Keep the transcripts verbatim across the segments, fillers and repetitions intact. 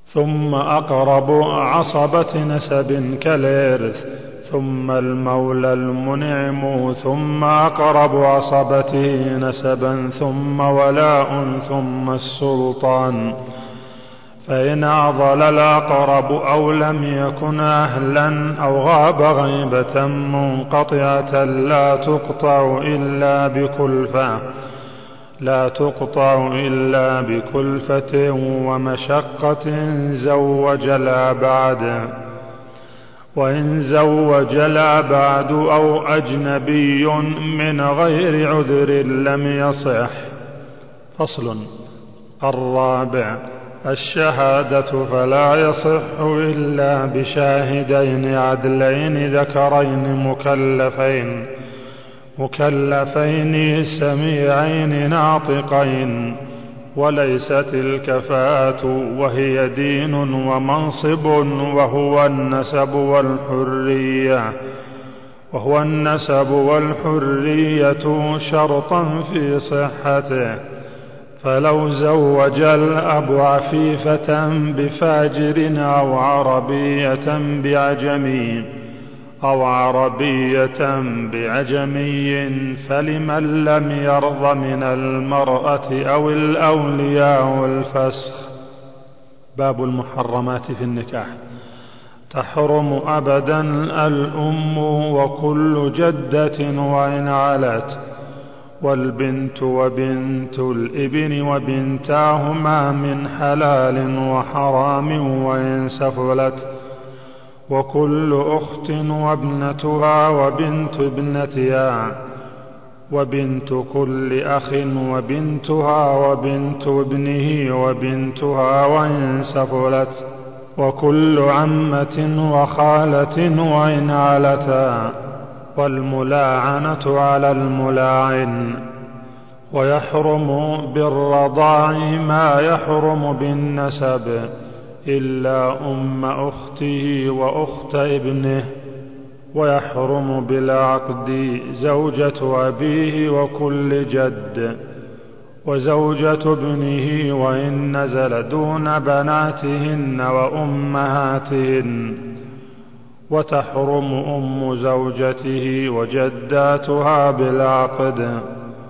ثم أقرب عصبة نسب كالإرث، ثم المولى المنعم، ثم أقرب عصبته نسبا، ثم ولاء، ثم السلطان. فإن أعضل الأقرب أو لم يكن أهلا أو غاب غيبة منقطعة لا تقطع إلا بكلفة لا تقطع إلا بكلفة ومشقة زوج الأبعد. وإن زوج الأبعد أو أجنبي من غير عذر لم يصح. فصل. الرابع: الشهادة فلا يصح إلا بشاهدين عدلين ذكرين مكلفين مكلفين سميعين ناطقين، وليست الكفاءة وهي دين ومنصب وهو النسب والحرية وهو النسب والحرية شرطا في صحته. فلو زوج الأب عفيفة بفاجر أو عربية بعجمي أو عربية بعجمي فلمن لم يرض من المرأة أو الأولياء الفسخ. باب المحرمات في النكاح. تحرم أبدا الأم وكل جدة وإن علت، والبنت وبنت الابن وبنتاهما من حلال وحرام وإن سفلت، وكل أخت وابنتها وبنت ابنتها، وبنت كل أخ وبنتها وبنت ابنه وبنتها وإن سفلت، وكل عمة وخالة وإن علتا، والملاعنة على الملاعن. ويحرم بالرضاع ما يحرم بالنسب إلا أم أخته وأخت ابنه. ويحرم بالعقد زوجة أبيه وكل جد، وزوجة ابنه وإن نزل دون بناتهن وأمهاتهن. وتحرم أم زوجته وجداتها بالعقد،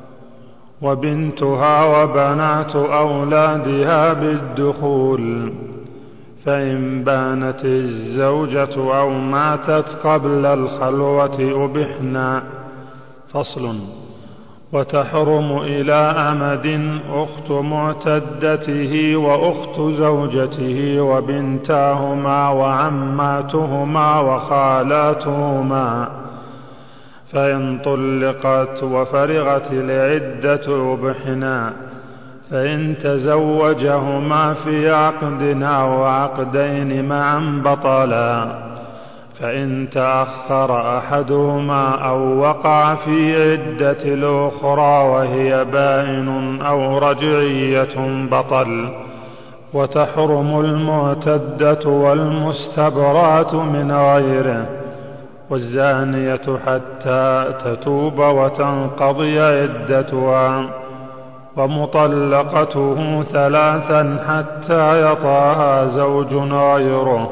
وبنتها وبنات أولادها بالدخول، فإن بانت الزوجة أو ماتت قبل الخلوة أبحنا. فصل. وتحرم إلى أمد أخت معتدته وأخت زوجته وبنتاهما وعماتهما وخالاتهما، فإن طلقت وفرغت العدة أبحنا. فإن تزوجهما في عقد أو عقدين معا بطلا، فإن تأخر أحدهما أو وقع في عدة الأخرى وهي بائن أو رجعية بطل. وتحرم المعتدة والمستبرات من غيره، والزانية حتى تتوب وتنقضي عدتها، ومطلقته ثلاثا حتى يطاها زوج غيره،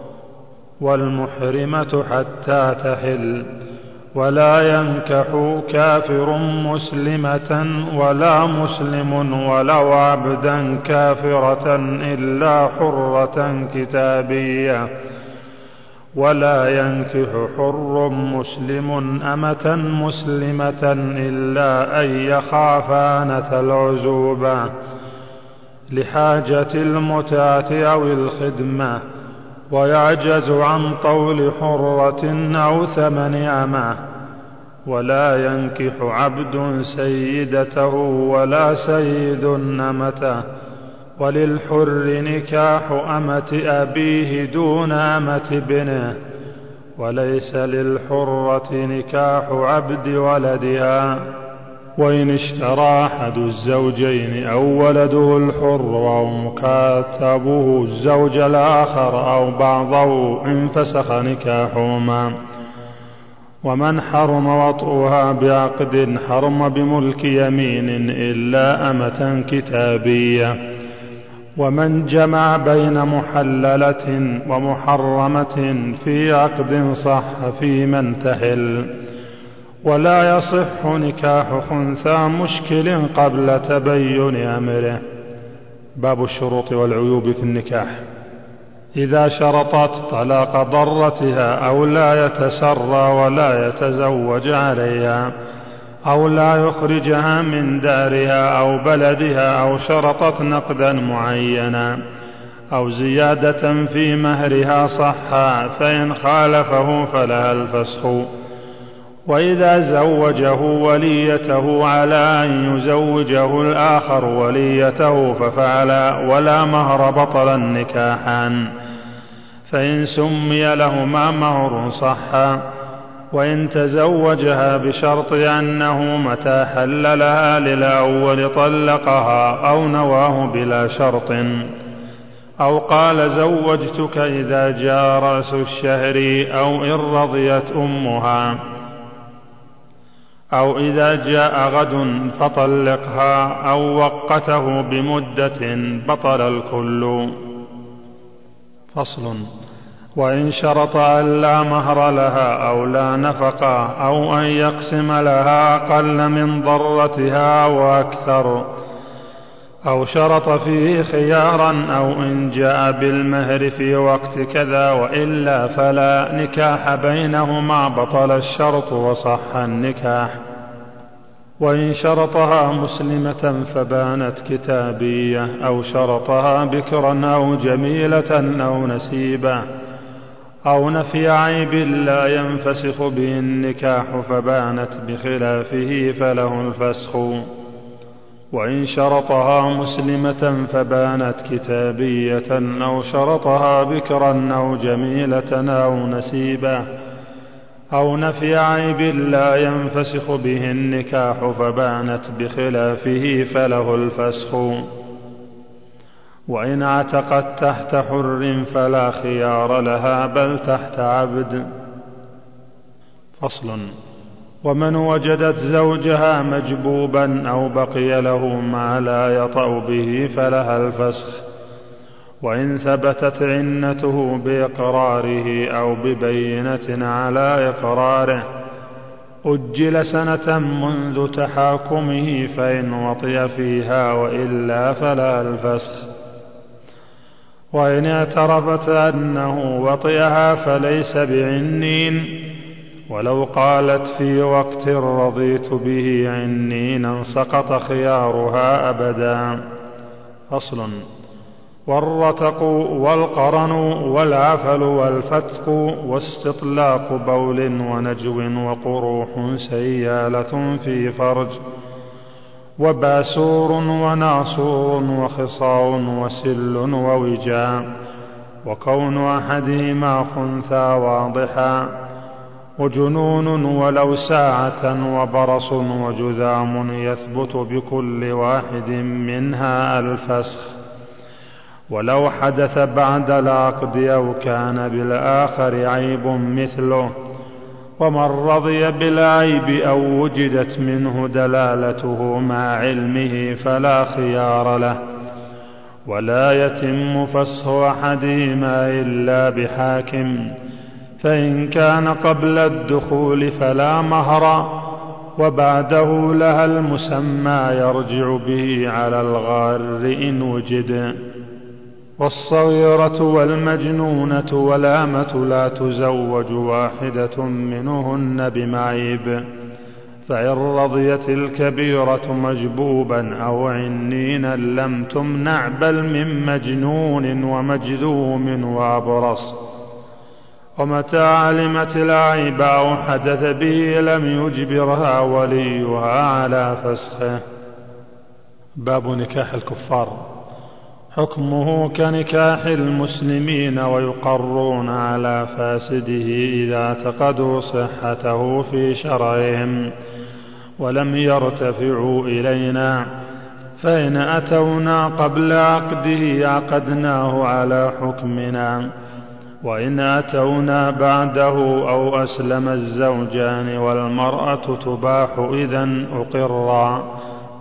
والمحرمة حتى تحل. ولا ينكح كافر مسلمة ولا مسلم ولو عبدا كافرة إلا حرة كتابية. ولا ينكح حر مسلم أمة مسلمة إلا أن يخافا نة العزوبة لحاجة المتعة أو الخدمة، ويعجز عن طول حرة أو ثمن أمة. ولا ينكح عبد سيدته ولا سيد أمته. وللحر نكاح أمة أبيه دون أمة ابنه، وليس للحرة نكاح عبد ولدها. وإن اشترى أحد الزوجين أو ولده الحر أو مكاتبه الزوج الآخر أو بعضه انفسخ نكاحهما. ومن حرم وطئها بعقد حرم بملك يمين إلا أمة كتابية. ومن جمع بين محللة ومحرمة في عقد صح في من تحل. ولا يصح نكاح خنثى مشكل قبل تبين أمره. باب الشروط والعيوب في النكاح. إذا شرطت طلاق ضرتها أو لا يتسرى ولا يتزوج عليها أو لا يخرجها من دارها أو بلدها أو شرطت نقدا معينا أو زيادة في مهرها صحا، فإن خالفه فلها الفسخ. وإذا زوجه وليته على أن يزوجه الآخر وليته ففعل ولا مهر بطل النكاحان، فإن سمي لهما مهر صحا. وإن تزوجها بشرط أنه متى حل لها للأول طلقها أو نواه بلا شرط، أو قال زوجتك إذا جاء رأس الشهر أو إن رضيت أمها، أو إذا جاء غد فطلقها أو وقته بمدة بطل الكل. فصل. وإن شرط أن لا مهر لها أو لا نفقة أو أن يقسم لها أقل من ضرتها وأكثر، أو شرط فيه خيارا أو إن جاء بالمهر في وقت كذا وإلا فلا نكاح بينهما بطل الشرط وصح النكاح. وإن شرطها مسلمة فبانت كتابية، أو شرطها بكرا أو جميلة أو نسيبة، أو نفي عيب لا ينفسخ به النكاح فبانت بخلافه فله الفسخ. وإن شرطها مسلمة فبانت كتابية، أو شرطها بكرا أو جميلة أو نسيبة، أو نفي عيب لا ينفسخ به النكاح فبانت بخلافه فله الفسخ. وإن عتقت تحت حر فلا خيار لها بل تحت عبد. فصل. ومن وجدت زوجها مجبوبا أو بقي له ما لا يطأ به فلها الفسخ. وإن ثبتت عنته بإقراره أو ببينة على إقراره أجل سنة منذ تحاكمه فإن وطئ فيها، وإلا فلا الفسخ. وإن اعترفت أنه وطئها فليس بعنين، ولو قالت في وقت رضيت به عنينا سقط خيارها أبدا. أصل. والرتق والقرن والعفل والفتق واستطلاق بول ونجو وقروح سيالة في فرج وباسور وناصور وخصاء وسل ووجاء، وكون أحدهما خنثى واضحا، وجنون ولو ساعة وبرص وجذام يثبت بكل واحد منها الفسخ. ولو حدث بعد العقد أو كان بالآخر عيب مثله، ومن رضي بالعيب أو وجدت منه دلالته مع علمه فلا خيار له. ولا يتم فسخ أحدهما إلا بحاكم، فإن كان قبل الدخول فلا مهر، وبعده لها المسمى يرجع به على الغار إن وجد. والصغيرة والمجنونة والأمة لا تزوج واحدة منهن بمعيب، فإن رضيت الكبيرة مجبوبا أو عنينا لم تمنع بل من مجنون ومجذوم وأبرص. ومتى علمت العيب أو حدث به لم يجبرها وليها على فسخه. باب نكاح الكفار. حكمه كنكاح المسلمين، ويقرون على فاسده إذا اعتقدوا صحته في شرعهم ولم يرتفعوا إلينا، فإن أتونا قبل عقده عقدناه على حكمنا، وإن أتونا بعده أو أسلم الزوجان والمرأة تباح إذن أقرا،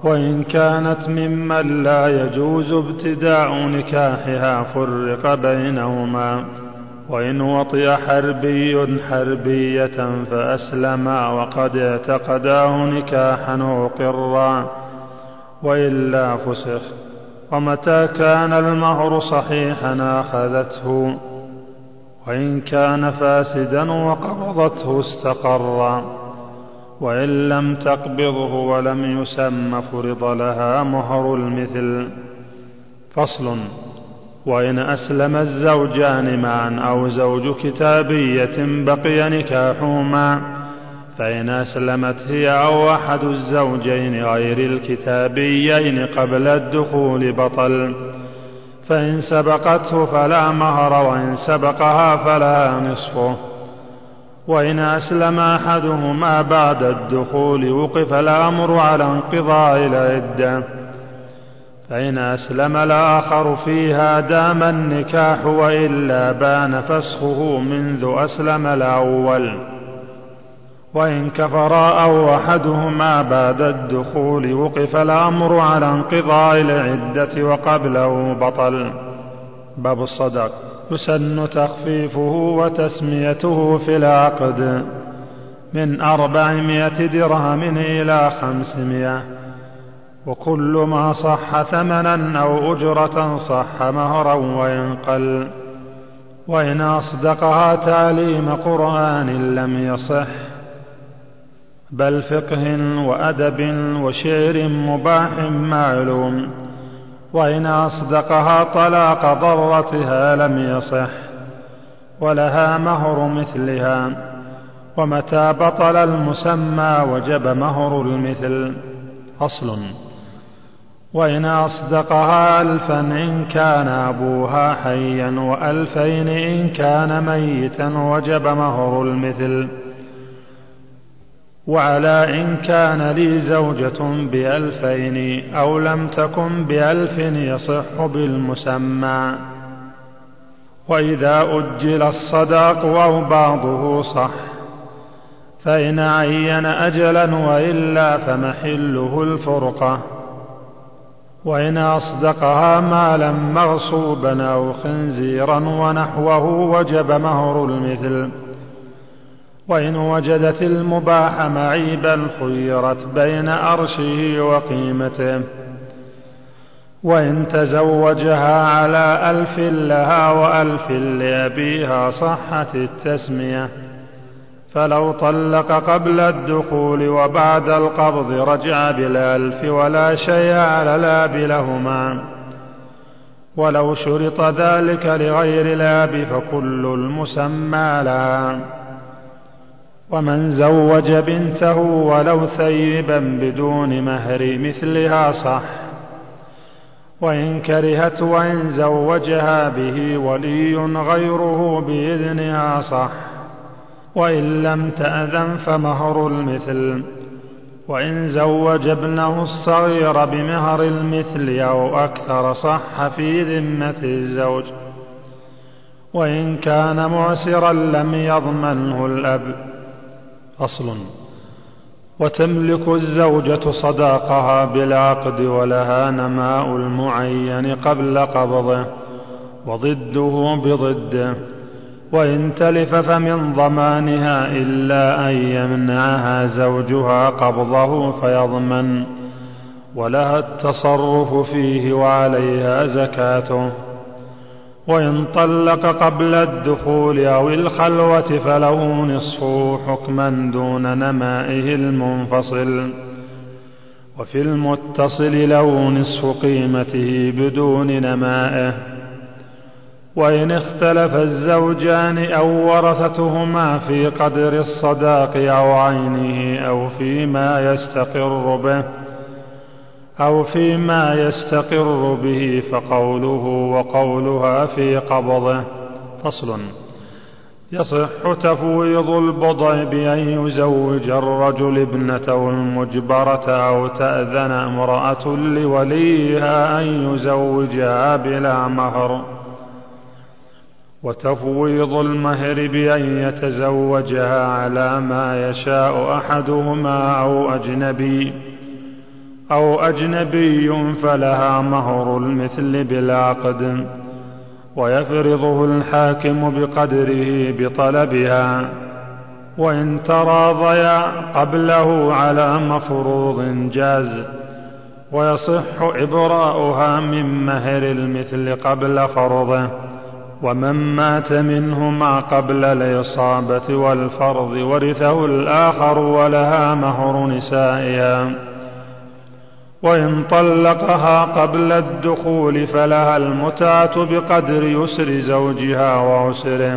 وإن كانت ممن لا يجوز ابتداء نكاحها فرق بينهما. وإن وطئ حربي حربية فأسلما وقد اعتقداه نكاحا وقرا وإلا فسخ. ومتى كان المهر صحيحا أخذته، وإن كان فاسدا وقبضته استقرا، وإن لم تقبضه ولم يسم فرض لها مهر المثل. فصل. وإن أسلم الزوجان معا أو زوج كتابية بقي نكاحهما، فإن أسلمت هي أو أحد الزوجين غير الكتابيين قبل الدخول بطل. فإن سبقته فلا مهر، وإن سبقها فلا نصفه. وإن أسلم أحدهما بعد الدخول وقف الأمر على انقضاء العدة. فإن أسلم الآخر فيها دام النكاح، وإلا بان فسخه منذ أسلم الأول. وإن كفرا أو أحدهما بعد الدخول وقف الأمر على انقضاء العدة وقبله بطل. باب الصداق. يسن تخفيفه وتسميته في العقد من أربعمائة درهم إلى خمسمائة، وكل ما صح ثمنا أو أجرة صح مهرا وإن قل. وإن أصدقها تعليم قرآن لم يصح، بل فقه وأدب وشعر مباح معلوم. وإن أصدقها طلاق ضرتها لم يصح، ولها مهر مثلها. ومتى بطل المسمى وجب مهر المثل. أصل. وإن أصدقها ألفا إن كان أبوها حيا، وألفين إن كان ميتا وجب مهر المثل. وعلى إن كان لي زوجة بألفين أو لم تكن بألف يصح بالمسمى. وإذا أجل الصداق أو بعضه صح، فإن عين أجلا، وإلا فمحله الفرقة. وإن أصدقها مالا مغصوبا أو خنزيرا ونحوه وجب مهر المثل. وإن وجدت المباح معيبا خيرت بين أرشه وقيمته. وإن تزوجها على ألف لها وألف لأبيها صحت التسمية. فلو طلق قبل الدخول وبعد القبض رجع بالألف ولا شيء على الأب لهما. ولو شرط ذلك لغير الأب فكل المسمى لها. ومن زوج بنته ولو ثيبا بدون مهر مثلها صح، وإن كرهت وإن زوجها به ولي غيره بإذنها صح، وإن لم تأذن فمهر المثل. وإن زوج ابنه الصغير بمهر المثل أو أكثر صح في ذمة الزوج. وإن كان معسرا لم يضمنه الأب. أصل. وتملك الزوجة صداقها بالعقد، ولها نماء المعين قبل قبضه وضده بضده. وإن تلف فمن ضمانها إلا أن يمنعها زوجها قبضه فيضمن، ولها التصرف فيه وعليها زكاته. وإن طلق قبل الدخول أو الخلوة فله نصفه حكما دون نمائه المنفصل. وفي المتصل له نصف قيمته بدون نمائه. وإن اختلف الزوجان أو ورثتهما في قدر الصداق أو عينه أو فيما يستقر به أو فيما يستقر به فقوله وقولها في قبضه. فصل. يصح تفويض البضع بأن يزوج الرجل ابنته المجبرة أو تأذن امرأة لوليها أن يزوجها بلا مهر. وتفويض المهر بأن يتزوجها على ما يشاء أحدهما أو أجنبي أو أجنبي فلها مهر المثل بالعقد، ويفرضه الحاكم بقدره بطلبها، وإن تراضيا قبله على مفروض جاز، ويصح إبراؤها من مهر المثل قبل فرضه. ومن مات منهما قبل الإصابة والفرض ورثه الآخر ولها مهر نسائها، وإن طلقها قبل الدخول فلها المتعة بقدر يسر زوجها وعسره،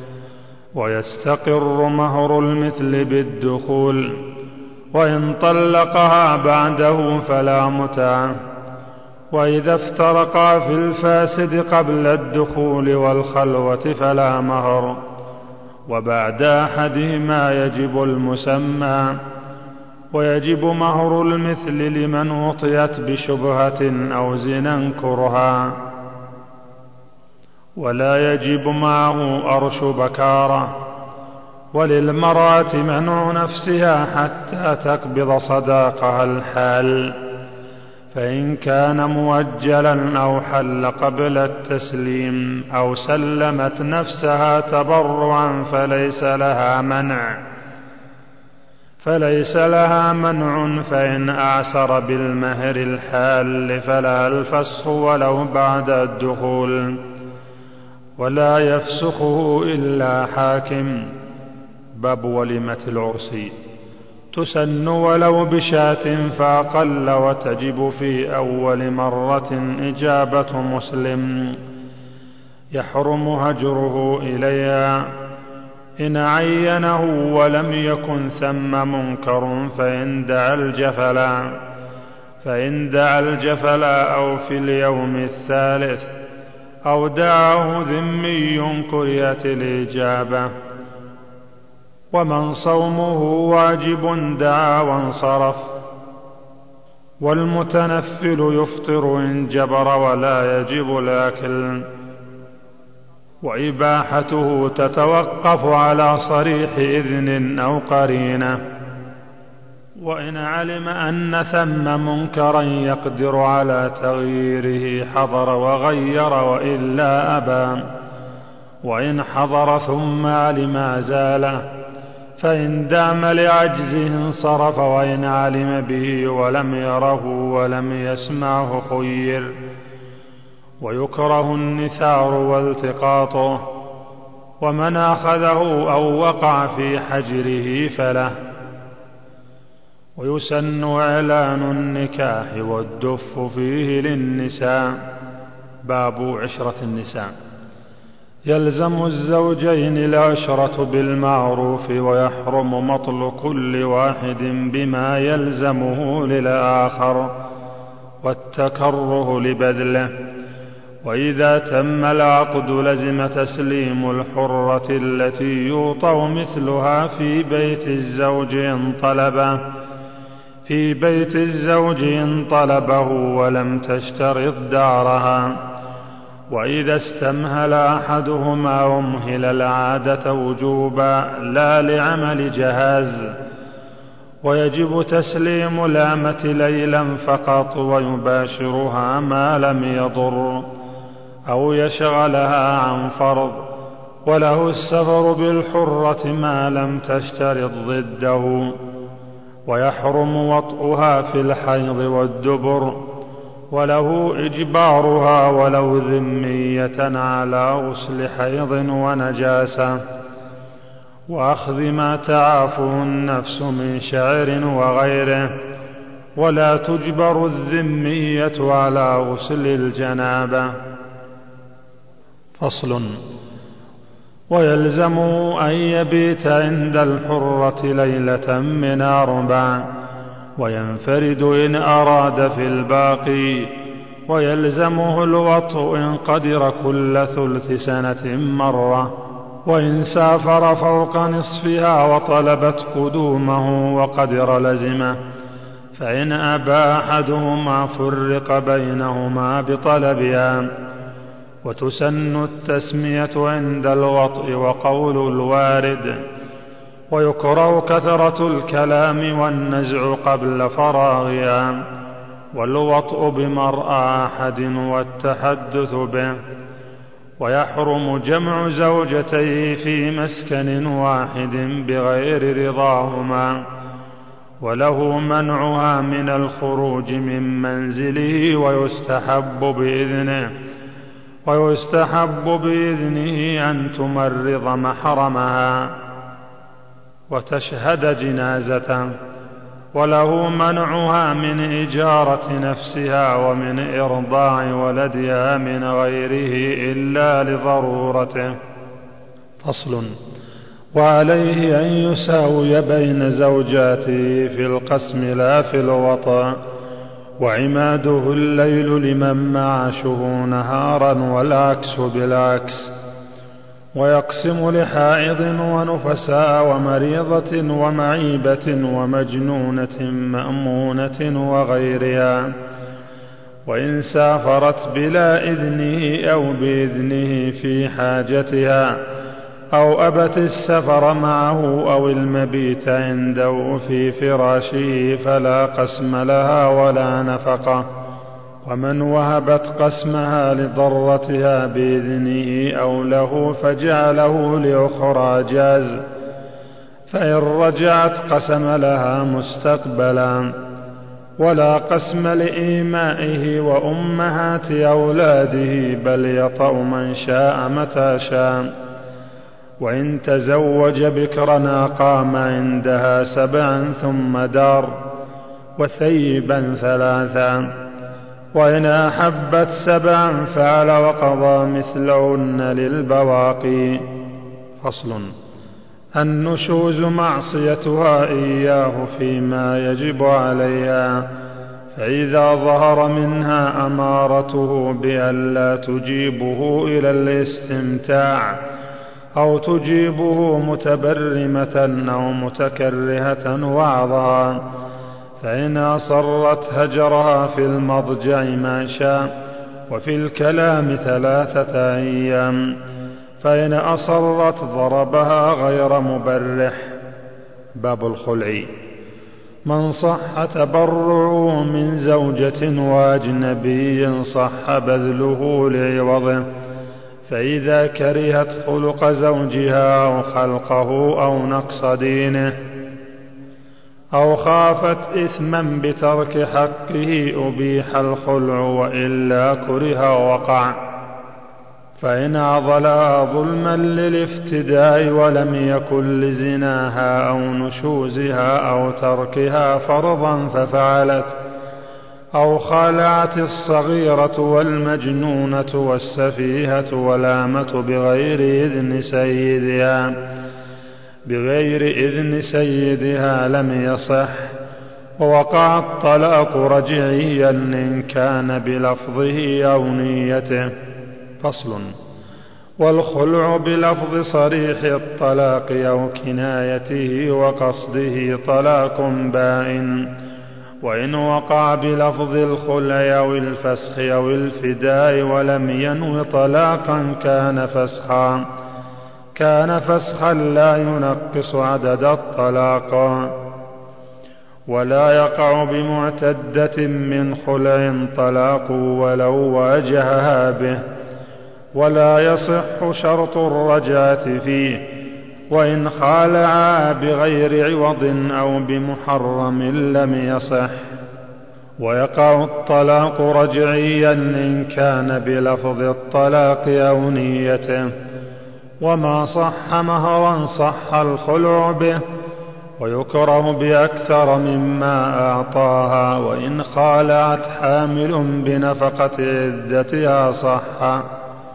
ويستقر مهر المثل بالدخول، وإن طلقها بعده فلا متعة. وإذا افترقا في الفاسد قبل الدخول والخلوة فلا مهر، وبعد أحدهما يجب المسمى، ويجب مهر المثل لمن وطيت بشبهة أو زنا كرها، ولا يجب معه أرش بكارة. وللمرأة منع نفسها حتى تقبض صداقها الحال، فإن كان مؤجلا أو حل قبل التسليم أو سلمت نفسها تبرعا فليس لها منع فليس لها منع فإن أعسر بالمهر الحال فلا الفسخ ولو بعد الدخول، ولا يفسخه إلا حاكم. باب وليمة العرس. تسن ولو بشاة فأقل، وتجب في أول مرة إجابة مسلم، يحرم هجره إليها إن عينه ولم يكن ثم منكر، فإن دعا الجفلا فإن دعا الجفلا أو في اليوم الثالث أو دعاه ذمي كرهت الإجابة. ومن صومه واجب دعا وانصرف، والمتنفل يفطر إن جبر ولا يجب الأكل، وإباحته تتوقف على صريح إذن أو قرينة. وإن علم أن ثم منكرا يقدر على تغييره حضر وغير، وإلا أبى. وإن حضر ثم علم زاله، فإن دام لعجزه انصرف، وإن علم به ولم يره ولم يسمعه خير. ويكره النثار والتقاطه، ومن أخذه أو وقع في حجره فله. ويسن إعلان النكاح والدف فيه للنساء. باب عشرة النساء. يلزم الزوجين العشرة بالمعروف، ويحرم مطل كل واحد بما يلزمه للآخر، والتكره لبذله. وإذا تم العقد لزم تسليم الحرة التي يوطأ مثلها في بيت الزوج إن طلبه في بيت الزوج إن طلبه ولم تشترط دارها. وإذا استمهل أحدهما أمهل العادة وجوبا لا لعمل جهاز. ويجب تسليم الأمة ليلا فقط، ويباشرها ما لم يضر أو يشغلها عن فرض. وله السفر بالحرة ما لم تشترط ضده. ويحرم وطئها في الحيض والدبر، وله إجبارها ولو ذمية على غسل حيض ونجاسة، وأخذ ما تعافه النفس من شعر وغيره. ولا تجبر الذمية على غسل الجنابة. فصل. ويلزم أن يبيت عند الحرة ليلة من أربع، وينفرد إن أراد في الباقي. ويلزمه الوطء إن قدر كل ثلث سنة مرة. وإن سافر فوق نصفها وطلبت قدومه وقدر لزمه، فإن أبى أحدهما فرق بينهما بطلبها. وتسن التسمية عند الوطء وقول الوارد. ويكره كثرة الكلام والنزع قبل فراغها. والوطء بمرأى أحد والتحدث به. ويحرم جمع زوجتيه في مسكن واحد بغير رضاهما، وله منعها من الخروج من منزله ويستحب بإذنه ويستحب بإذنه أن تمرض محرمها وتشهد جنازة، وله منعها من إجارة نفسها ومن إرضاع ولدها من غيره إلا لضرورته. فصل. وعليه أن يساوي بين زوجاته في القسم لا في الوطأ، وعماده الليل لمن معاشه نهارا والعكس بالعكس، ويقسم لحائض ونفساء ومريضة ومعيبة ومجنونة مأمونة وغيرها، وإن سافرت بلا إذنه أو بإذنه في حاجتها، أو أبت السفر معه أو المبيت عنده في فراشه فلا قسم لها ولا نفقة. ومن وهبت قسمها لضرتها بإذنه أو له فجعله لأخرى جاز، فإن رجعت قسم لها مستقبلا، ولا قسم لإيمائه وأمهات أولاده، بل يطأ من شاء متى شاء. وإن تزوج بكرا قام عندها سبعا ثم دار، وثيبا ثلاثا، وإن أحبت سبعا فعل وقضى مثلهن للبواقي. فصل. النشوز معصيتها إياه فيما يجب عليها، فإذا ظهر منها أمارته بأن لا تجيبه إلى الاستمتاع، أو تجيبه متبرمة أو متكرهة وعظها، فإن أصرت هجرها في المضجع ما شاء، وفي الكلام ثلاثة أيام، فإن أصرت ضربها غير مبرح. باب الخلع. من صح تبرعه من زوجة وأجنبي صح بذله لعوضه، فإذا كرهت خلق زوجها أو خلقه أو نقص دينه، أو خافت إثما بترك حقه أبيح الخلع، وإلا كره وقع. فإن عضلها ظلما للافتداء ولم يكن لزناها أو نشوزها أو تركها فرضا ففعلت، أو خالعت الصغيرة والمجنونة والسفيهة والآمة بغير إذن سيدها بغير إذن سيدها لم يصح، ووقع الطلاق رجعيا إن كان بلفظه أو نيته. فصل. والخلع بلفظ صريح الطلاق أو كنايته وقصده طلاق بائن، وإن وقع بلفظ الخلع أو الفسخ أو الفداء ولم ينو طلاقا كان فسخا كان فسخا لا ينقص عدد الطلاق. ولا يقع بمعتدة من خلع طلاق ولو واجهها به، ولا يصح شرط الرجعة فيه، وإن خالعا بغير عوض أو بمحرم لم يصح. ويقع الطلاق رجعيا إن كان بلفظ الطلاق أو نيته، وما صح مهرا صح الخلع به، ويكره بأكثر مما أعطاها، وإن خالعت حامل بنفقة عدتها صح.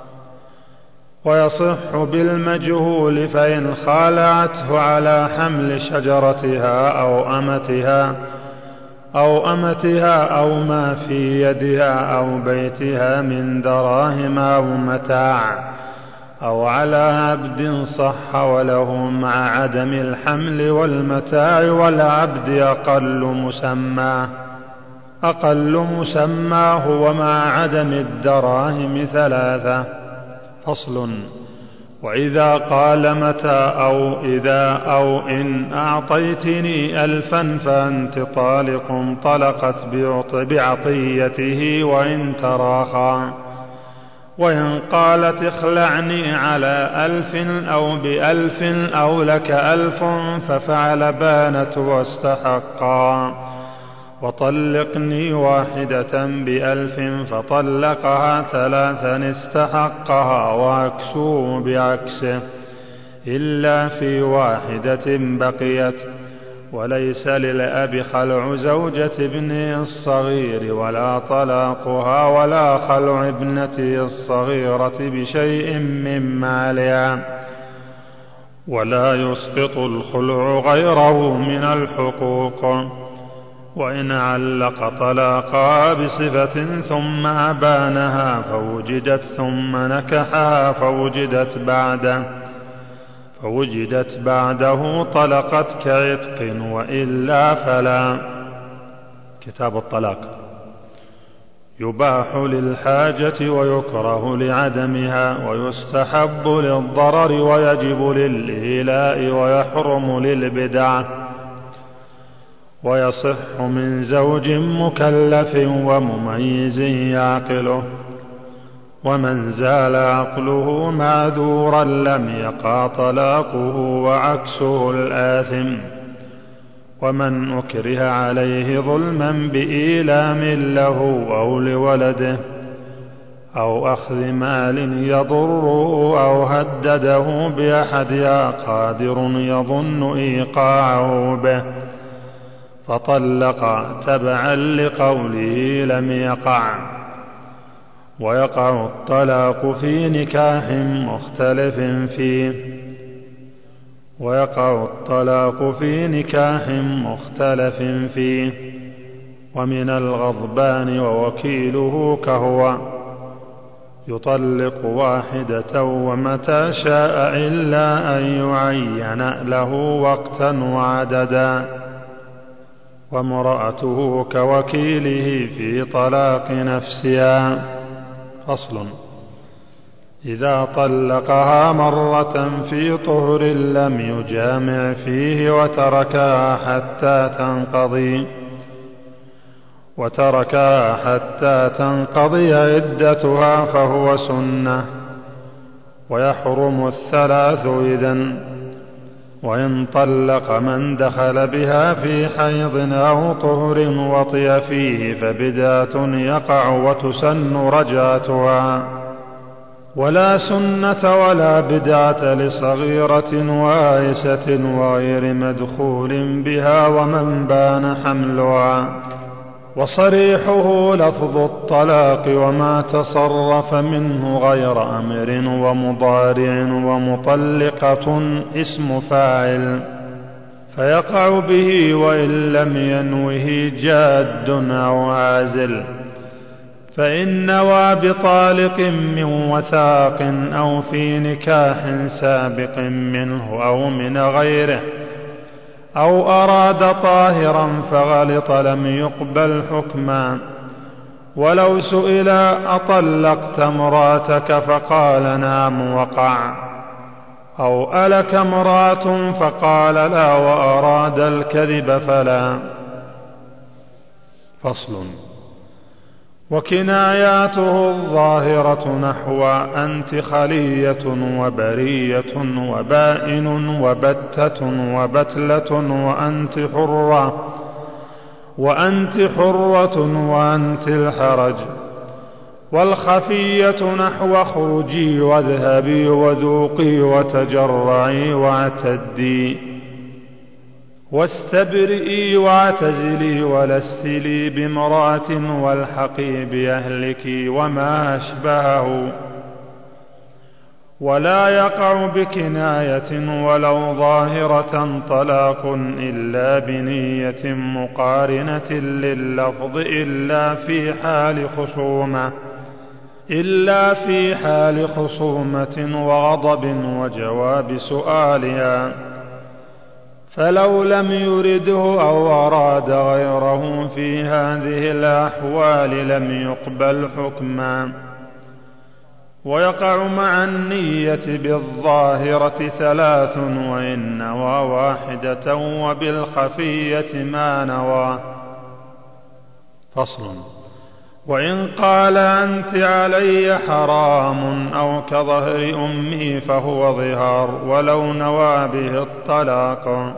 ويصح بالمجهول، فإن خالعته على حمل شجرتها أو أمتها أو أمتها أو ما في يدها أو بيتها من دراهم أو متاع، أو على عبد صح، وله مع عدم الحمل والمتاع والعبد أقل مسماه أقل مسماه ومع عدم الدراهم ثلاثة. فصل. وإذا قال متى أو إذا أو إن أعطيتني ألفا فأنت طالق طلقت بعطيته وإن تراخى. وإن قالت اخلعني على ألف أو بألف أو لك ألف ففعل بانت واستحقا. وطلقني واحدة بألف فطلقها ثلاثا استحقها وعكسه بعكسه إلا في واحدة بقيت. وليس للأب خلع زوجة ابنه الصغير ولا طلاقها ولا خلع ابنته الصغيرة بشيء من مالها، ولا يسقط الخلع غيره من الحقوق. وإن علق طلاقها بصفة ثم أبانها فوجدت ثم نكحها فوجدت بعده فوجدت بعده طلقت كعتق وإلا فلا. كتاب الطلاق. يباح للحاجة ويكره لعدمها، ويستحب للضرر ويجب للإيلاء ويحرم للبدعة. ويصح من زوج مكلف ومميز يعقله. ومن زال عقله معذورا لم يقع طلاقه وعكسه الآثم. ومن أكره عليه ظلما بإيلام له أو لولده أو أخذ مال يضره أو هدده بأحدها قادر يظن إيقاعه به فطلق تبعا لقوله لم يقع. ويقع الطلاق في نكاح مختلف فيه ويقع الطلاق في نكاح مختلف فيه ومن الغضبان ووكيله كهو يطلق واحدة ومتى شاء إلا أن يعين له وقتا وعددا. وامرأته كوكيله في طلاق نفسها. فصل. إذا طلقها مرة في طهر لم يجامع فيه وتركها حتى تنقضي وتركها حتى تنقضي عدتها فهو سنة. ويحرم الثلاث إذن. وإن طلق من دخل بها في حيض أو طهر وطي فيه فبدعة يقع وتسن رجعتها. ولا سنة ولا بدعة لصغيرة وآيسة وغير مدخول بها ومن بان حملها. وصريحه لفظ الطلاق وما تصرف منه غير أمر ومضارع ومطلقة اسم فاعل فيقع به وإن لم ينوه جاد أو عازل. فإن نوى بطالق من وثاق أو في نكاح سابق منه أو من غيره أو أراد طاهرا فغلط لم يقبل حكما. ولو سئل أطلقت امراتك فقال نعم وقع أو ألك امرأة فقال لا وأراد الكذب فلا. فصل. وكناياته الظاهرة نحو أنت خلية وبرية وبائن وبتة وبتلة وأنت حرة وأنت حرة وأنت الحرج. والخفية نحو خروجي واذهبي وذوقي وتجرعي واعتدي واستبرئي واعتزلي ولستلي بامرأة والحقي بأهلك وما أشبهه. ولا يقع بكناية ولو ظاهرة طلاق إلا بنية مقارنة لللفظ إلا في حال خصومة إلا في حال خصومة وغضب وجواب سؤالها. فلو لم يرده أو أراد غيره في هذه الأحوال لم يقبل حكما. ويقع مع النية بالظاهرة ثلاث وإن نوى واحدة وبالخفية ما نوى. فصل. وإن قال أنت علي حرام أو كظهر أمي فهو ظهار ولو نوى به الطلاق.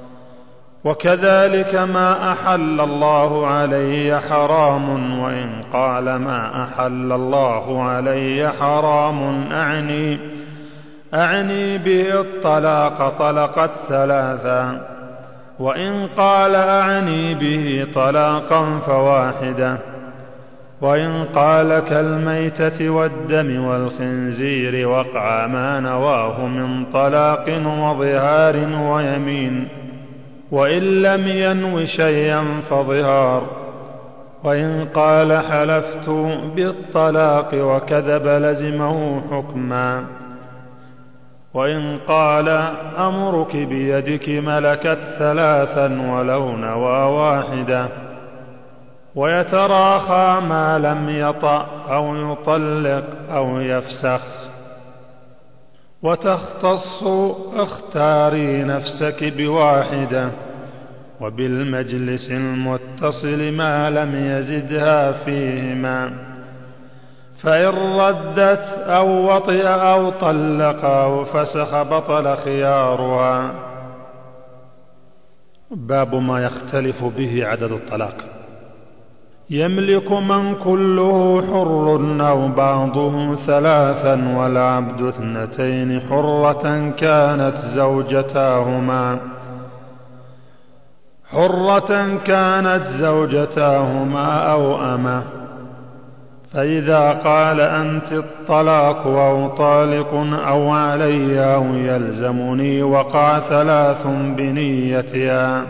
وكذلك ما أحل الله علي حرام وإن قال ما أحل الله علي حرام أعني أعني به الطلاق طلقت ثلاثا. وإن قال أعني به طلاقا فواحدة. وإن قال كالميتة والدم والخنزير وقع ما نواه من طلاق وظهار ويمين. وإن لم ينو شيئا فظهار. وإن قال حلفت بالطلاق وكذب لزمه حكما. وإن قال أمرك بيدك ملكت ثلاثا ولو نوى واحدة. ويتراخى ما لم يطأ أو يطلق أو يفسخ. وتختص اختاري نفسك بواحدة وبالمجلس المتصل ما لم يزدها فيهما. فإن ردت أو وطئ أو طلق أو فسخ بطل خيارها. باب ما يختلف به عدد الطلاق. يملك من كله حر أو بعضه ثلاثا والعبد اثنتين حرة كانت زوجتاهما حرة كانت زوجتاهما أو أمه. فإذا قال أنت الطلاق أو طالق أو علي أو يلزمني وقع ثلاث بنيتها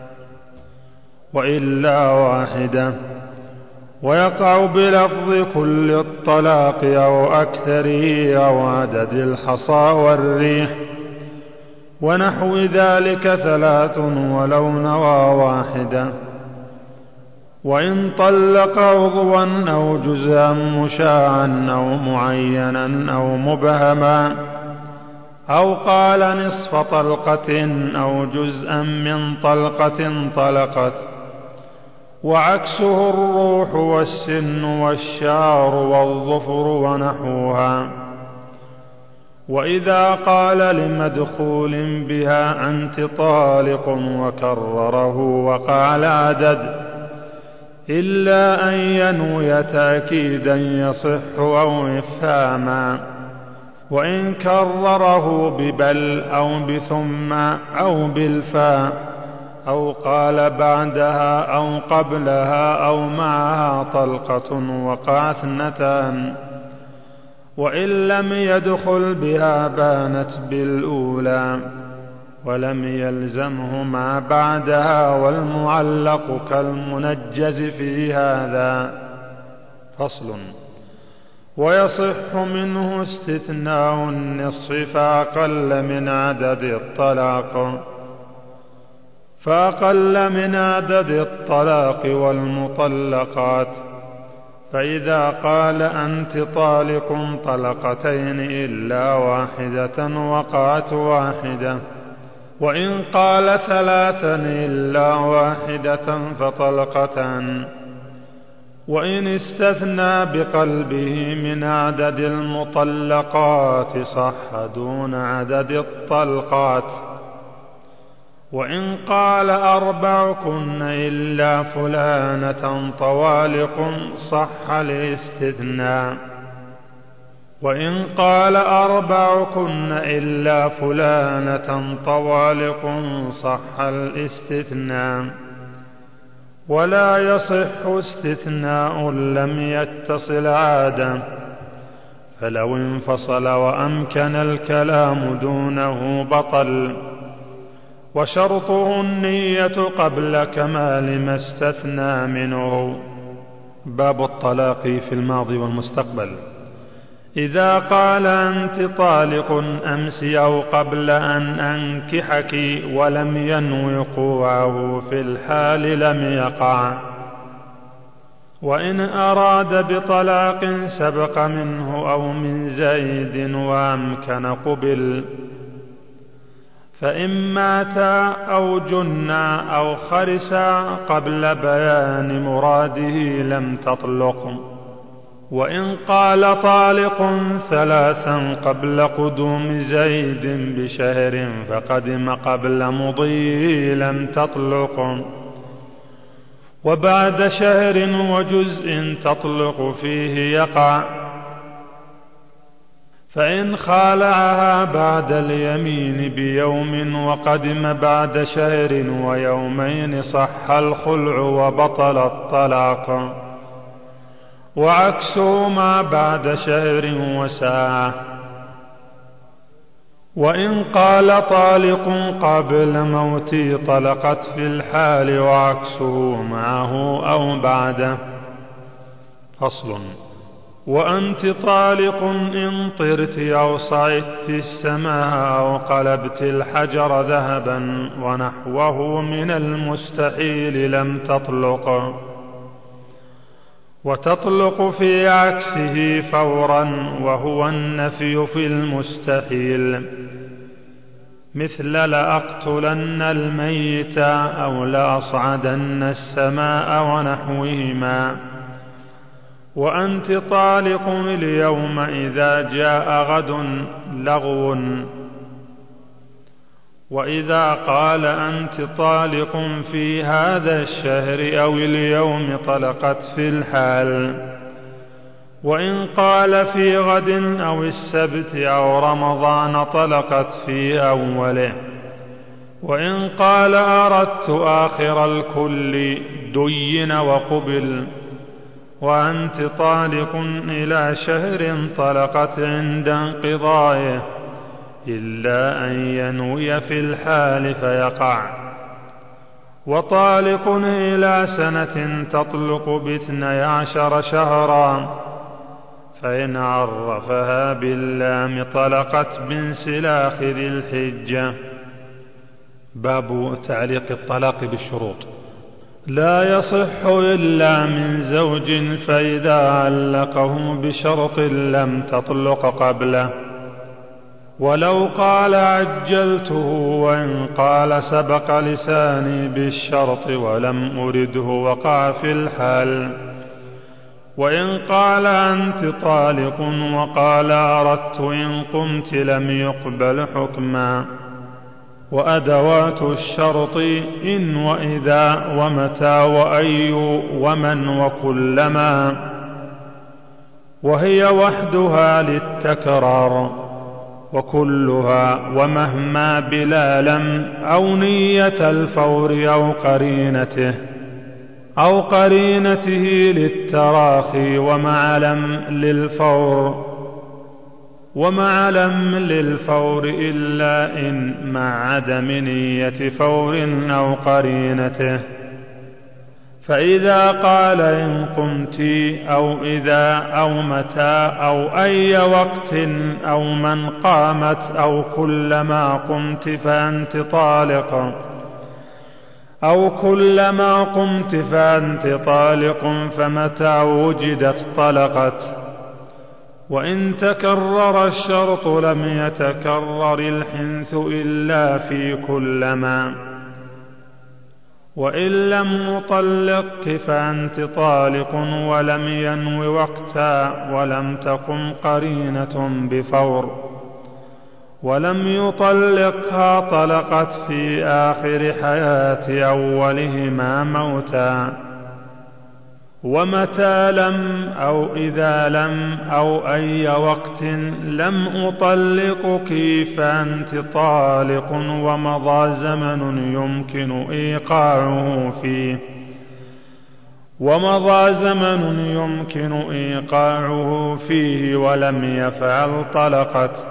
وإلا واحدة. ويقع بلفظ كل الطلاق أو أكثره أو عدد الحصى والريح ونحو ذلك ثلاث ولو نوى واحدة. وإن طلق عضوا أو جزءا مشاعا أو معينا أو مبهما أو قال نصف طلقة أو جزءا من طلقة طلقت. وعكسه الروح والسن والشعر والظفر ونحوها. وإذا قال لمدخول بها أنت طالق وكرره وقع العدد إلا أن ينوي تأكيدا يصح أو إفهاما. وإن كرره ببل أو بثم أو بالفاء أو قال بعدها أو قبلها أو معها طلقة وقع اثنتان. وإن لم يدخل بها بانت بالأولى ولم يلزمه ما بعدها والمعلق كالمنجز في هذا. فصل. ويصح منه استثناء النصف فأقل من عدد الطلاق فأقل من عدد الطلاق والمطلقات. فإذا قال أنت طالق طلقتين إلا واحدة وقعت واحدة. وإن قال ثلاثا إلا واحدة فطلقتان. وإن استثنى بقلبه من عدد المطلقات صح دون عدد الطلقات. وإن قال أربعكن إلا فلانة طوالق صح الاستثناء. وإن قال أربعكن إلا فلانة طوالق صح الاستثناء. ولا يصح استثناء لم يتصل عادة فلو انفصل وأمكن الكلام دونه بطل. وشرطه النية قبل كمال ما استثنى منه. باب الطلاق في الماضي والمستقبل. إذا قال أنت طالق أمس أو قبل أن أنكحك ولم ينو وقوعه في الحال لم يقع. وإن أراد بطلاق سبق منه أو من زيد وأمكن قبل، فإن ماتا أو جنا أو خرسا قبل بيان مراده لم تطلق. وإن قال طالق ثلاثا قبل قدوم زيد بشهر فقدم قبل مضي لم تطلق، وبعد شهر وجزء تطلق فيه يقع. فإن خالعها بعد اليمين بيوم وقدم بعد شهر ويومين صح الخلع وبطل الطلاق، وعكسه ما بعد شهر وساعة. وإن قال طالق قبل موتي طلقت في الحال وعكسه معه أو بعده. فصل. وأنت طالق إن طرت أو صعدت السماء أو قلبت الحجر ذهبا ونحوه من المستحيل لم تطلق، وتطلق في عكسه فورا وهو النفي في المستحيل، مثل لأقتلن الميت أو لأصعدن السماء ونحوهما. وأنت طالق اليوم إذا جاء غد لغو. وإذا قال أنت طالق في هذا الشهر أو اليوم طلقت في الحال. وإن قال في غد أو السبت أو رمضان طلقت في أوله. وإن قال أردت آخر الكل دين وقبل. وأنت طالق إلى شهر طلقت عند انقضائه إلا أن ينوي في الحال فيقع. وطالق إلى سنة تطلق باثني عشر شهرا، فإن عرفها باللام طلقت بانسلاخ ذي الحجة. باب تعليق الطلاق بالشروط. لا يصح إلا من زوج، فإذا علقه بشرط لم تطلق قبله. ولو قال عجلته، وإن قال سبق لساني بالشرط ولم أرده وقع في الحال. وإن قال أنت طالق وقال أردت إن قمت لم يقبل حكما. وأدوات الشرط إن وإذا ومتى وأي ومن وكلما، وهي وحدها للتكرار، وكلها ومهما بلا لم أو نية الفور أو قرينته أو قرينته للتراخي ومع لم للفور ومع لم للفور إلا إن مع عدم نية فور أو قرينته. فإذا قال إن قمت أو إذا أو متى أو أي وقت أو من قامت أو كلما قمت فأنت طالق أو كلما قمت فأنت طالق، فمتى وجدت طلقت. وإن تكرر الشرط لم يتكرر الحنث إلا في كلما. وإن لم يطلق فأنت طالق ولم ينو وقتا ولم تقم قرينة بفور. ولم يطلقها طلقت في آخر حياة أولهما موتا. ومتى لم أو إذا لم أو أي وقت لم أطلقك فأنت طالق، ومضى زمن يمكن إيقاعه فيه ومضى زمن يمكن إيقاعه فيه ولم يفعل طلقت.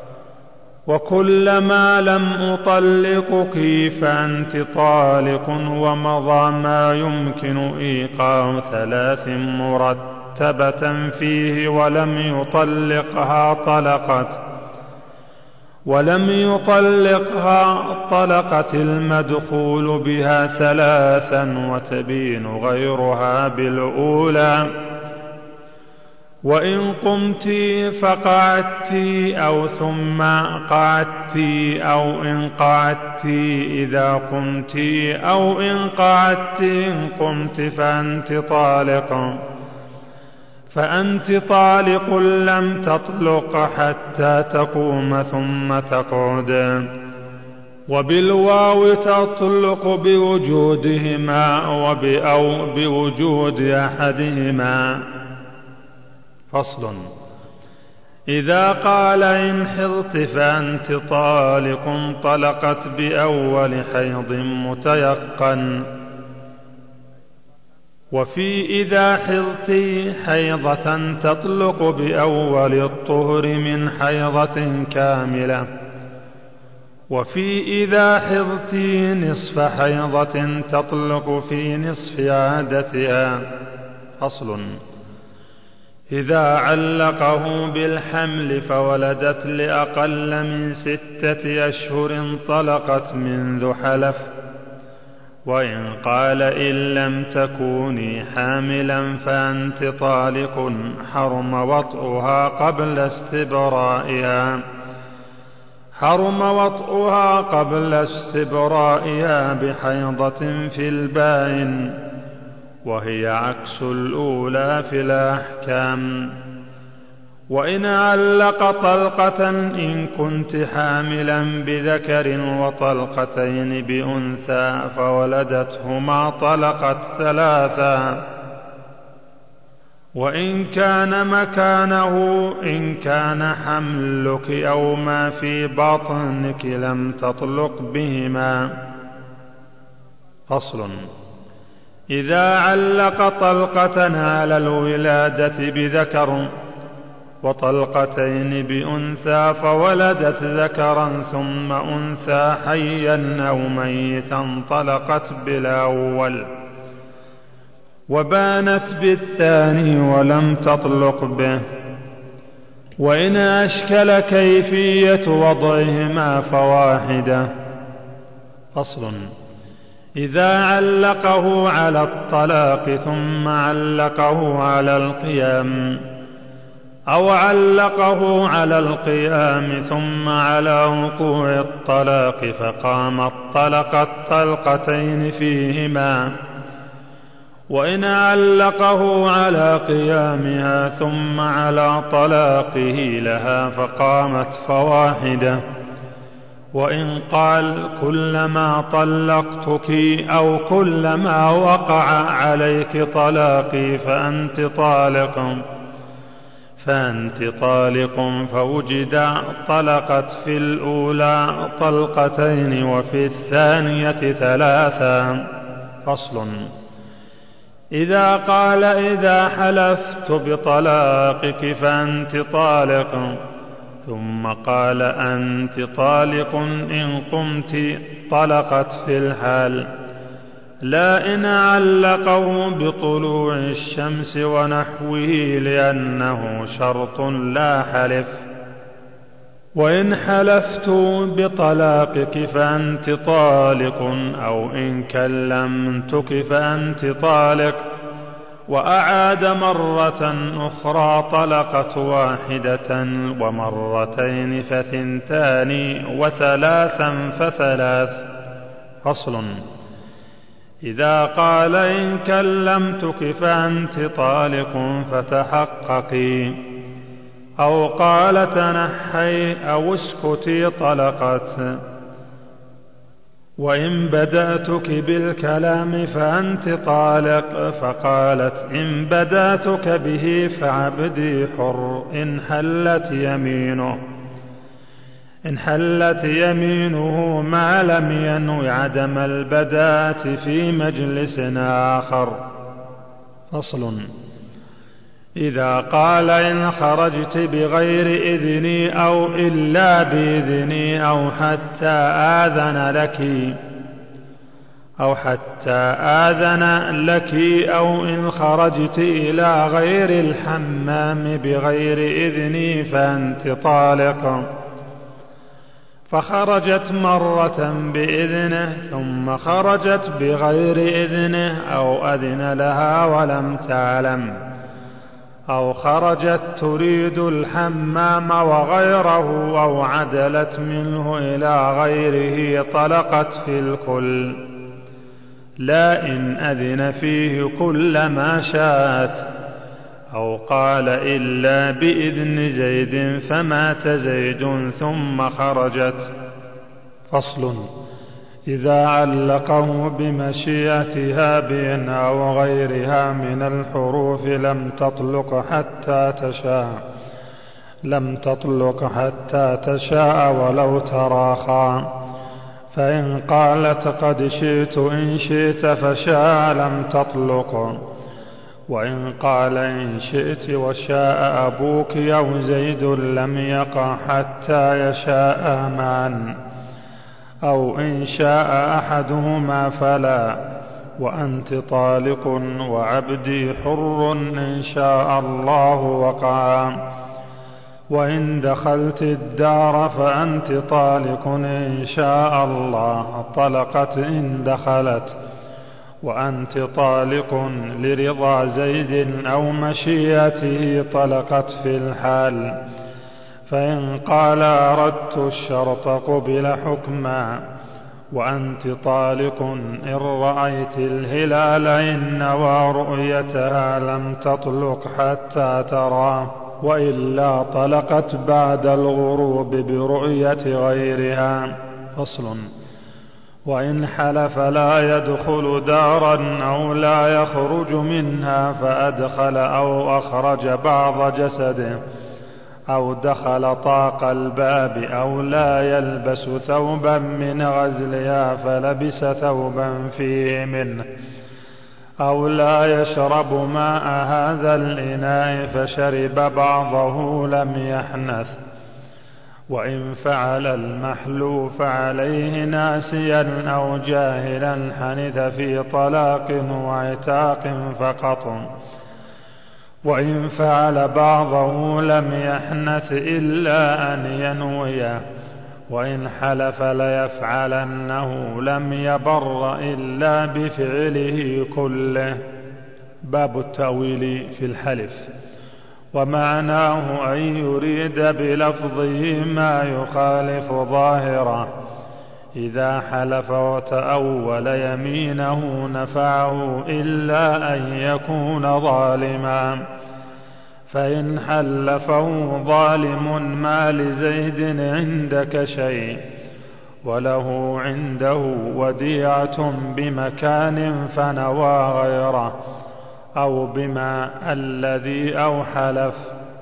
وكلما لم أطلقك فأنت طالق، ومضى ما يمكن إيقاع ثلاث مرتبة فيه ولم يطلقها طلقت. ولم يطلقها طلقت المدخول بها ثلاثا وتبين غيرها بالأولى. وإن قمت فقعدت أو ثم قعدت أو إن قعدت إذا قمت أو إن قعدت إن قمت فأنت طالق فأنت طالق لم تطلق حتى تقوم ثم تقعد. وبالواو تطلق بوجودهما وبأو بوجود أحدهما. فصل. إذا قال إن حضت فأنت طالق طلقت بأول حيض متيقن. وفي إذا حضت حيضة تطلق بأول الطهر من حيضة كاملة. وفي إذا حضت نصف حيضة تطلق في نصف عادتها. أصل. إذا علقه بالحمل فولدت لأقل من ستة أشهر طلقت منذ حلف. وإن قال إن لم تكوني حاملا فأنت طالق حرم وطئها قبل استبرائها حرم وطئها قبل استبرائها بحيضة في البائن، وهي عكس الأولى في الأحكام. وإن علق طلقة إن كنت حاملا بذكر وطلقتين بأنثى فولدتهما طلقت ثلاثا. وإن كان مكانه إن كان حملك أو ما في بطنك لم تطلق بهما. فصل. إذا علق طلقة على الولادة بذكر وطلقتين بأنثى فولدت ذكرا ثم أنثى حيا أو ميتا طلقت بالأول وبانت بالثاني ولم تطلق به. وإن أشكل كيفية وضعهما فواحدة. فصل. إذا علقه على الطلاق ثم علقه على القيام أو علقه على القيام ثم على وقوع الطلاق فقامت طلقت طلقتين فيهما. وإن علقه على قيامها ثم على طلاقه لها فقامت فواحدة. وإن قال كلما طلقتك أو كلما وقع عليك طلاقي فأنت طالق فأنت طالق فوجد طلقت في الأولى طلقتين وفي الثانية ثلاثا. فصل. إذا قال إذا حلفت بطلاقك فأنت طالق ثم قال أنت طالق إن قمت طلقت في الحال لا إن علقه بطلوع الشمس ونحوه لأنه شرط لا حلف. وإن حلفت بطلاقك فأنت طالق أو إن كلمتك فأنت طالق وأعاد مرة أخرى طلقت واحدة ومرتين فثنتان وثلاثا فثلاث. فصل. إذا قال إن كلمتك فأنت طالق فتحققي أو قال تنحي أو اسكتي طلقت. وإن بدأتك بالكلام فأنت طالق فقالت إن بدأتك به فعبدي حر إن حلت يمينه إن حلت يمينه ما لم ينو عدم البداءة في مجلس آخر. فصل. إذا قال إن خرجت بغير إذني أو إلا بإذني أو حتى آذن لك أو حتى آذن لك أو إن خرجت إلى غير الحمام بغير إذني فأنت طالق فخرجت مرة بإذنه ثم خرجت بغير إذنه أو أذن لها ولم تعلم، أو خرجت تريد الحمام وغيره أو عدلت منه إلى غيره طلقت في الكل، لا إن أذن فيه كل ما شاءت، أو قال إلا بإذن زيد فمات زيد ثم خرجت. فصل: إذا علقه بمشيئتها بإن أو غيرها من الحروف لم تطلق حتى تشاء لم تطلق حتى تشاء ولو تراخى، فإن قالت قد شئت إن شئت فشاء لم تطلق، وإن قال إن شئت وشاء أبوك أو زيد لم يقع حتى يشاء معا، أو إن شاء أحدهما فلا، وأنت طالق وعبدي حر إن شاء الله وقعا، وإن دخلت الدار فأنت طالق إن شاء الله طلقت إن دخلت، وأنت طالق لرضا زيد أو مشيئته طلقت في الحال، فإن قال أردت الشرط قبل حكما، وأنت طالق إن رأيت الهلال إن نوى رؤيتها لم تطلق حتى ترى، وإلا طلقت بعد الغروب برؤية غيرها. فصل: وإن حلف لا يدخل دارا أو لا يخرج منها فأدخل أو أخرج بعض جسده، أو دخل طاق الباب، أو لا يلبس ثوبا من غزلها فلبس ثوبا فيه منه، أو لا يشرب ماء هذا الإناء فشرب بعضه لم يحنث، وإن فعل المحلوف عليه ناسيا أو جاهلا حنث في طلاق وعتاق فقط، وإن فعل بعضه لم يحنث إلا أن ينويه، وإن حلف ليفعلنه لم يبر إلا بفعله كله. باب التأويل في الحلف. ومعناه أن يريد بلفظه ما يخالف ظاهره، إذا حلف وتأول يمينه نفعه إلا أن يكون ظالما، فإن حلفه ظالم ما لزيد عندك شيء وله عنده وديعة بمكان فنوى غيره، أو بما الذي أو حلف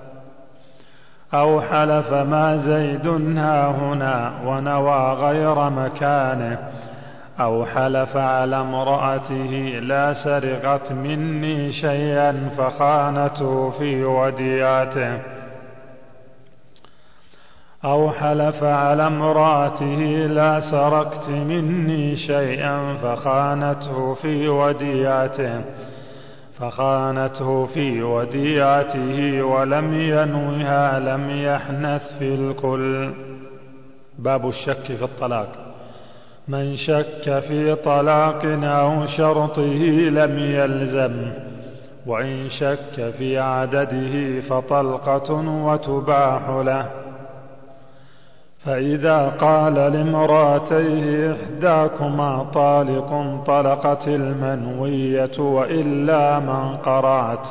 أو حلف ما زيد ها هنا ونوى غير مكانه، أو حلف على امرأته لا سرقت مني شيئا فخانته في وديعته، أو حلف على امرأته لا سرقت مني شيئا فخانته في وديعته فخانته في وديعته ولم ينوها لم يحنث في الكل. باب الشك في الطلاق. من شك في طلاق أو شرطه لم يلزم، وإن شك في عدده فطلقة وتباح له. فإذا قال لامرأتيه إحداكما طالق طلقت المنوية وإلا من قرعت،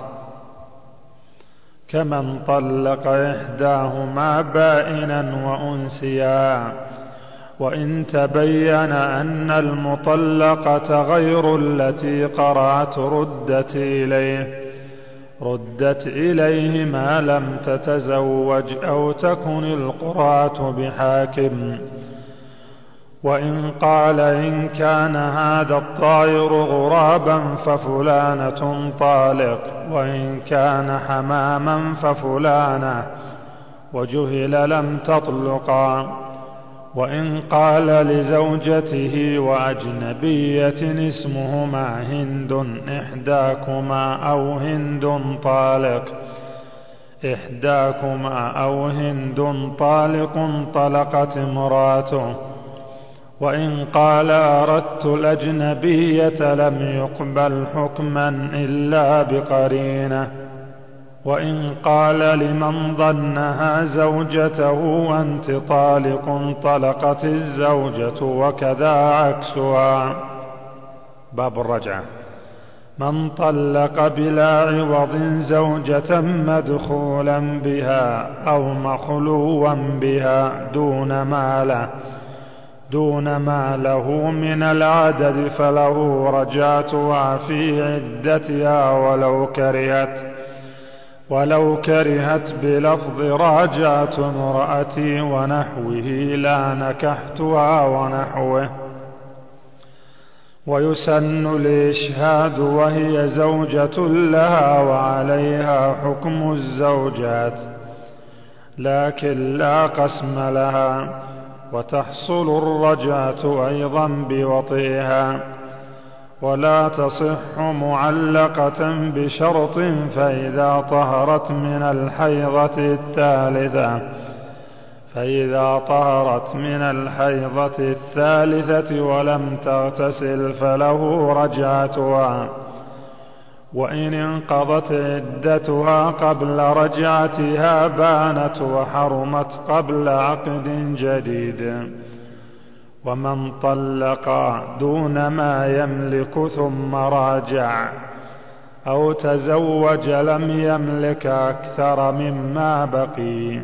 كمن طلق إحداهما بائنا وأنسيا، وإن تبين أن المطلقة غير التي قرعت ردت إليه ردت إليه ما لم تتزوج أو تكن القرعة بحاكم. وإن قال إن كان هذا الطائر غرابا ففلانة طالق، وإن كان حماما ففلانة، وجهل لم تطلقا. وإن قال لزوجته وأجنبية اسمهما هند إحداكما أو هند طالق، إحداكما أو هند طالق طلقت امراته. وإن قال أردت الأجنبية لم يقبل حكما إلا بقرينة. وإن قال لمن ظنها زوجته أنت طالق طلقت الزوجة وكذا عكسها. باب الرجعة. من طلق بلا عوض زوجة مدخولا بها أو مخلوا بها دون ما له دون ما له من العدد فله رجعتها في عدتها ولو كرهت ولو كرهت بلفظ راجعت امرأتي ونحوه لا نكحتها ونحوه. ويسن الإشهاد وهي زوجة لها وعليها حكم الزوجات لكن لا قسم لها. وتحصل الرجعة أيضا بوطئها ولا تصح معلقة بشرط فإذا طهرت من الحيضة الثالثة فإذا طهرت من الحيضة الثالثة ولم تغتسل فله رجعتها. وإن انقضت عدتها قبل رجعتها بانت وحرمت قبل عقد جديد. ومن طلق دون ما يملك ثم راجع أو تزوج لم يملك أكثر مما بقي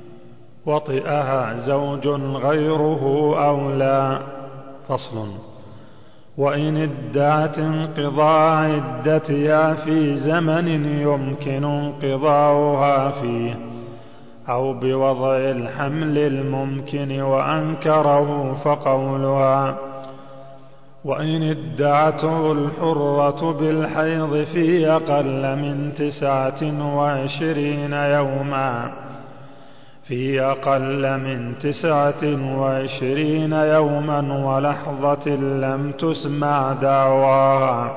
وطئها زوج غيره أو لا. فصل. وإن ادعت انقضاء عدتها في زمن يمكن انقضاؤها فيه أو بوضع الحمل الممكن وأنكره فقولها. وإن ادعته الحرة بالحيض في أقل من تسعة وعشرين يوما في أقل من تسعة وعشرين يوما ولحظة لم تسمع دعواها.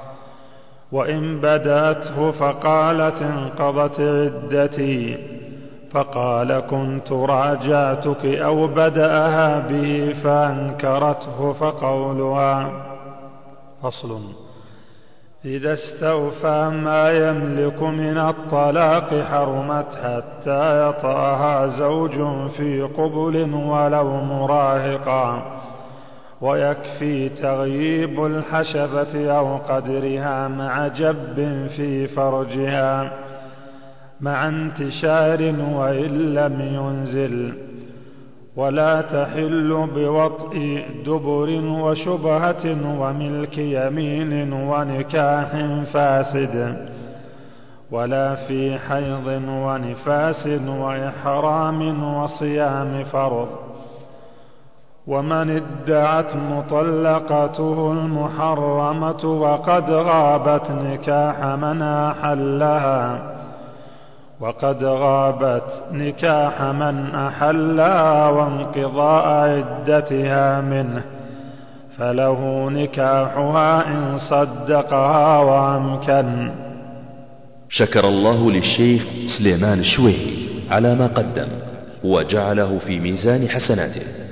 وإن بدأته فقالت انقضت عدتي فقال كنت راجعتك أو بدأها به فأنكرته فقولها. فصل. إذا استوفى ما يملك من الطلاق حرمت حتى يطأها زوج في قبل ولو مراهقا ويكفي تغييب الحشفة أو قدرها مع جب في فرجها مع انتشار وإن لم ينزل. ولا تحل بوطء دبر وشبهة وملك يمين ونكاح فاسد ولا في حيض ونفاس وإحرام وصيام فرض. ومن ادعت مطلقته المحرمة وقد غابت نكاح من أحلها وقد غابت نكاح من أحلها وانقضاء عدتها منه فله نكاحها إن صدقها وأمكن. شكر الله للشيخ سليمان الشويهي على ما قدم وجعله في ميزان حسناته.